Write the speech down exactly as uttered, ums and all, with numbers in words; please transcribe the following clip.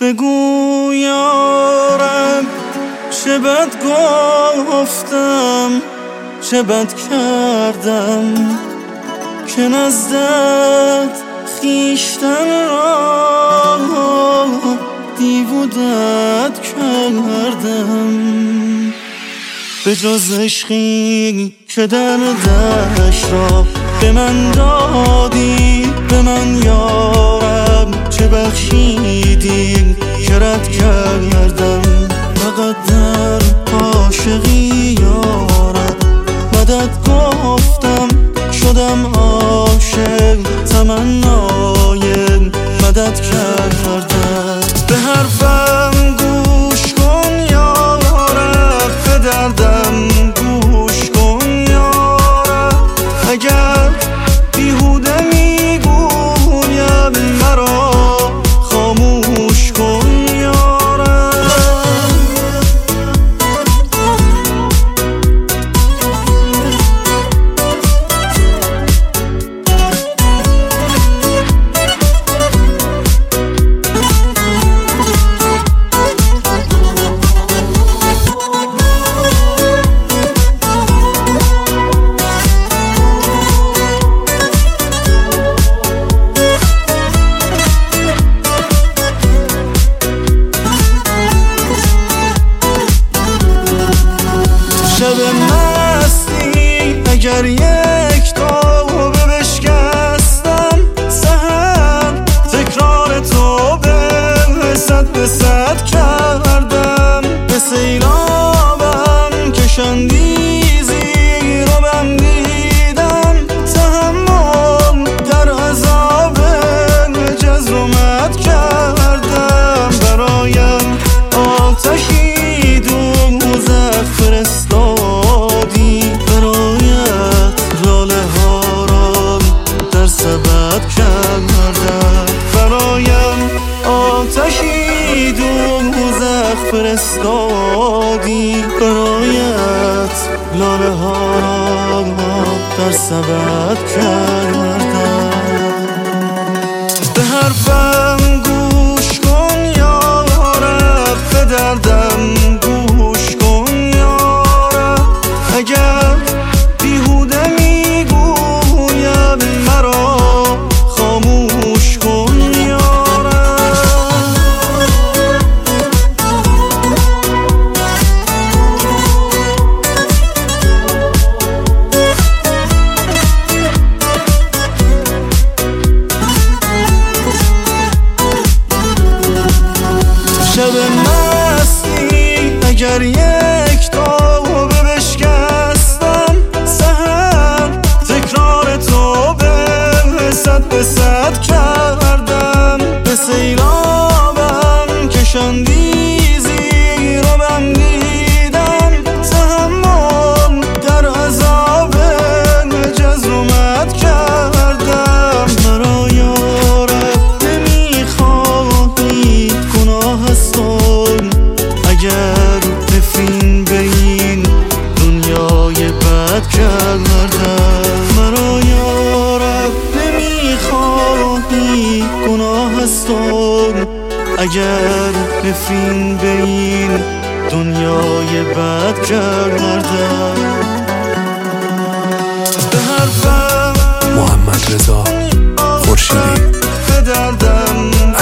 بگو یارب چه بد گفتم، چه بد کردم که نزدت خیشتن را دیوودت کردم. به جز عشقی که دردش را به من دادی، به من یارب چه بخشیدی که رد کردم. فقط در عاشقی یارب مدد گفتم، شدم عاشق تمنای مدد کردم. به حرفم گوش کن یارب، به دردم گوش کن یارب. اگر بیهوده میگویم مرا خاموش کن یارب. شب مستی اگر یک تابه بشکستم، سحر تکرار تو به صد به صد کردم. به سیلابم کشندی زیر و بم دیدم، تحمل در عذاب جزر و مد کردم. برایم آتشی دوزخ فرستادی، برایت لاله ها را در سبد کردم. برایم آتشی دوزخ فرستادی، برایت لاله ها را در سبد کردم. به حرفم گوش کن یارب، به دردم گوش کن یارب. اگر بیهوده میگویم مرا خاموش کن یارب. شب مستی اگر یک تابه بشکستم، سحر تکرار تو به صد به صد کردم. به سیلابم کشندی زیر و بم دیدم، تحمل در عذاب جزر و مد کردم. مرا یارب نمیخواهی گناه هستم، اگر نفرین به این دنیای بد کردم. مرا یارب نمیخواهی گناه هستم، اگر نفرین به این دنیای بد کردم. به حرفم محمد رضا خورشیدی، به دردم